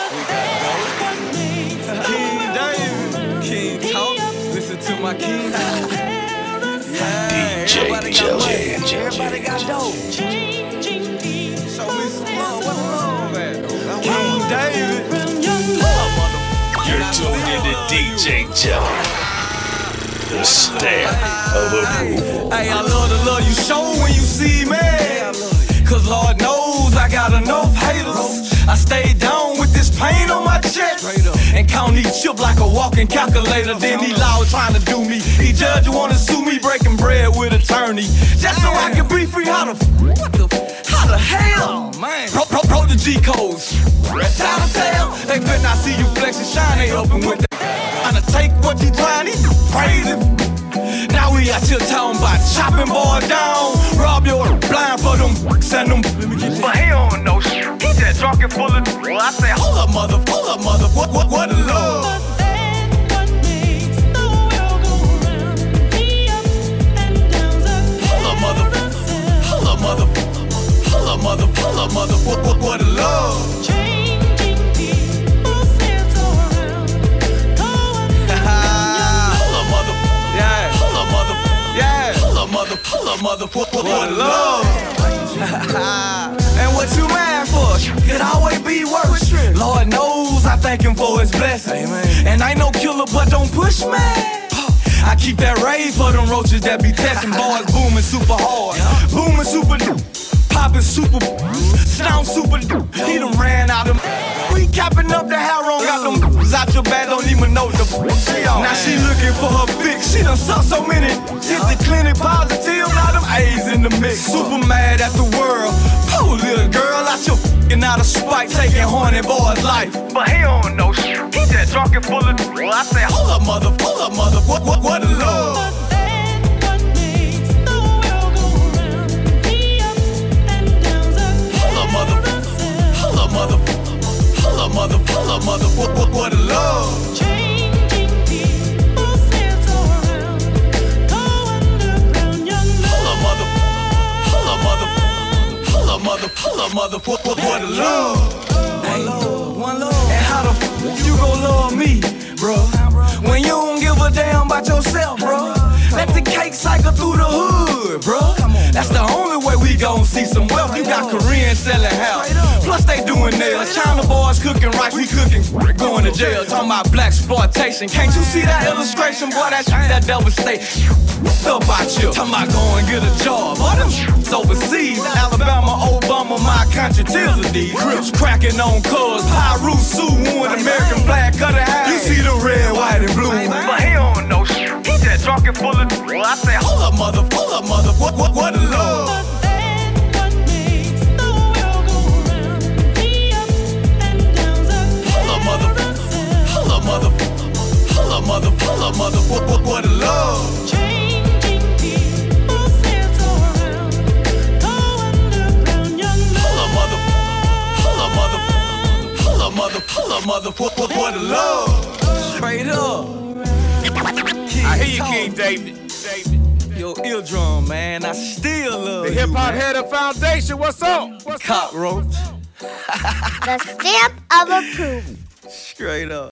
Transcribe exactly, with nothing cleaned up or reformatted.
We got King David, King Talk. Listen to my King. D J Jelly. Everybody got dope. Show me some love. What love at? King David. You're tuned into D J Jelly, the stamp of approval. Hey, I love the love you show when you see me. Cause Lord knows I got enough haters. I stay down with this pain on my chest and count each chip like a walking calculator. Then he loud trying to do me. He judge wanna sue me, breaking bread with attorney. Just so I can be free. How the what the how the hell? Pro, pro, pro the G codes. Time to tell. They better not see you flex and shine. They open with that. Trying to take what you trying. He crazy. Now we out here talking about chopping boys down. Rob your blind for them, send them. But he don't know shit. He just drunk and full of. Well, I say, hold up, mother, hold up, mother. What, what, what a love. Hold up, mother, hold up, mother, hold up, mother, hold up, mother. What, what, what a love. Mother, pull up, mother, what, what, what love. And what you mad for? Could always be worse. Lord knows I thank him for his blessings. And I ain't no killer, but don't push me. I keep that rage for them roaches that be testing boys, booming super hard, booming super dupe, popping super, sound super dupe. He done ran out of. We capping up the hair on, got them out your bag, don't even know the. Now she looking for her fix. She done sucked so many. Hit the clinic positive, now them A's in the mix. Super mad at the world. Poor little girl out your f***ing out of spite, taking horny boy's life. But he don't know shit. He just drunk and full of. Well, I say, hold up, mother, hold up, mother. What, what, what a love. Hold up, mother, hold up, mother, hold up, mother, hold up, mother. What, what, what a love. Mother, pull up, mother, what, what, what a love. Hey, one love. And how the f you gon' love me, bro? When you don't give a damn about yourself, bro. Let the cake cycle through the hood, bro. That's the only way we gon' see some wealth. You got Koreans selling house, plus they doing nails. China boys cooking rice, we cooking, going to jail. Talking about black exploitation. Can't you see that illustration, boy? That that devastation. What's up out you? Talking about going get a job. Boy, them overseas. Alabama, Obama, my country, tears of these. Crips cracking on cars, Pyru, Sioux, one American flag, cut it high. You see the red, white, and blue. But he don't know shit. He just drunk and full of. Well, I say, hold up, mother, hold up, mother. What, what, what a love. Hold up, mother, hold up, mother, hold up, mother, hold up, mother. What, what, what a love. Mother, pull up, mother, what, what, what a love. Straight up. I hear you, King David. David. Yo, eardrum, man, I still love the you, Hip Hop man. Header Foundation, what's up? What's Cockroach. The stamp of approval. Straight up.